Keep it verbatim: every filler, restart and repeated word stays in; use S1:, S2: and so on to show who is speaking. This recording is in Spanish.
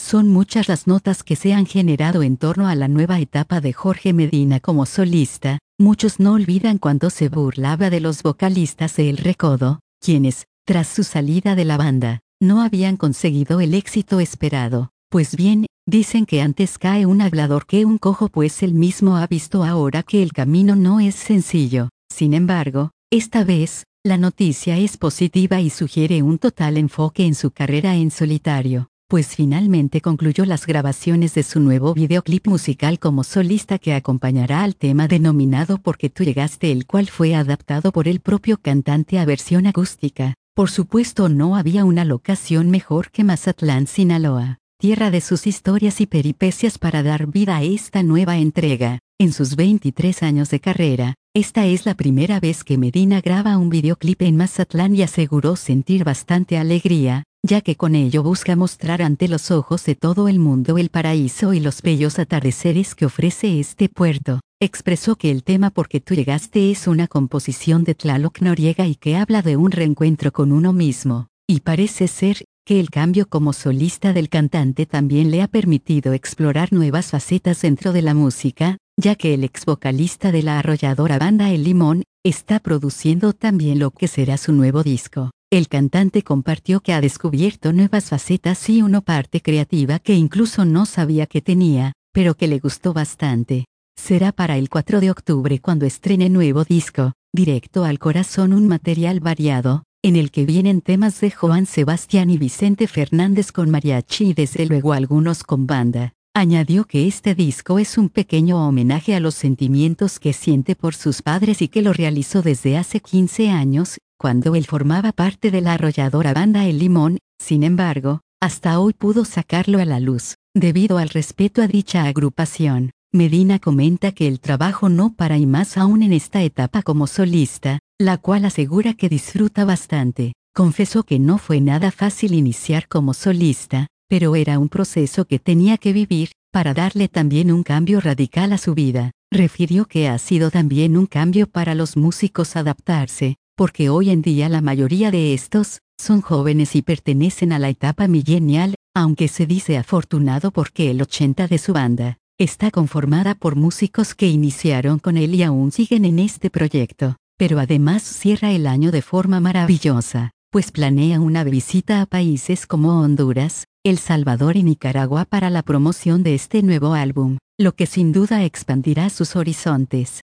S1: Son muchas las notas que se han generado en torno a la nueva etapa de Jorge Medina como solista. Muchos no olvidan cuando se burlaba de los vocalistas de El Recodo, quienes, tras su salida de la banda, no habían conseguido el éxito esperado. Pues bien, dicen que antes cae un hablador que un cojo, pues él mismo ha visto ahora que el camino no es sencillo. Sin embargo, esta vez, la noticia es positiva y sugiere un total enfoque en su carrera en solitario, pues finalmente concluyó las grabaciones de su nuevo videoclip musical como solista que acompañará al tema denominado Porque tú llegaste, el cual fue adaptado por el propio cantante a versión acústica. Por supuesto, no había una locación mejor que Mazatlán, Sinaloa, tierra de sus historias y peripecias, para dar vida a esta nueva entrega. En sus veintitrés años de carrera, esta es la primera vez que Medina graba un videoclip en Mazatlán y aseguró sentir bastante alegría, ya que con ello busca mostrar ante los ojos de todo el mundo el paraíso y los bellos atardeceres que ofrece este puerto. Expresó que el tema Porque tú llegaste es una composición de Tlaloc Noriega y que habla de un reencuentro con uno mismo, y parece ser que el cambio como solista del cantante también le ha permitido explorar nuevas facetas dentro de la música, ya que el ex vocalista de la arrolladora banda El Limón está produciendo también lo que será su nuevo disco. El cantante compartió que ha descubierto nuevas facetas y una parte creativa que incluso no sabía que tenía, pero que le gustó bastante. Será para el cuatro de octubre cuando estrene nuevo disco, Directo al Corazón, un material variado, en el que vienen temas de Joan Sebastián y Vicente Fernández con mariachi y desde luego algunos con banda. Añadió que este disco es un pequeño homenaje a los sentimientos que siente por sus padres y que lo realizó desde hace quince años, cuando él formaba parte de la arrolladora banda El Limón. Sin embargo, hasta hoy pudo sacarlo a la luz, debido al respeto a dicha agrupación. Medina comenta que el trabajo no para y más aún en esta etapa como solista, la cual asegura que disfruta bastante. Confesó que no fue nada fácil iniciar como solista, pero era un proceso que tenía que vivir, para darle también un cambio radical a su vida. Refirió que ha sido también un cambio para los músicos adaptarse, porque hoy en día la mayoría de estos son jóvenes y pertenecen a la etapa millennial, aunque se dice afortunado porque el ochenta por ciento de su banda está conformada por músicos que iniciaron con él y aún siguen en este proyecto. Pero además cierra el año de forma maravillosa, pues planea una visita a países como Honduras, El Salvador y Nicaragua para la promoción de este nuevo álbum, lo que sin duda expandirá sus horizontes.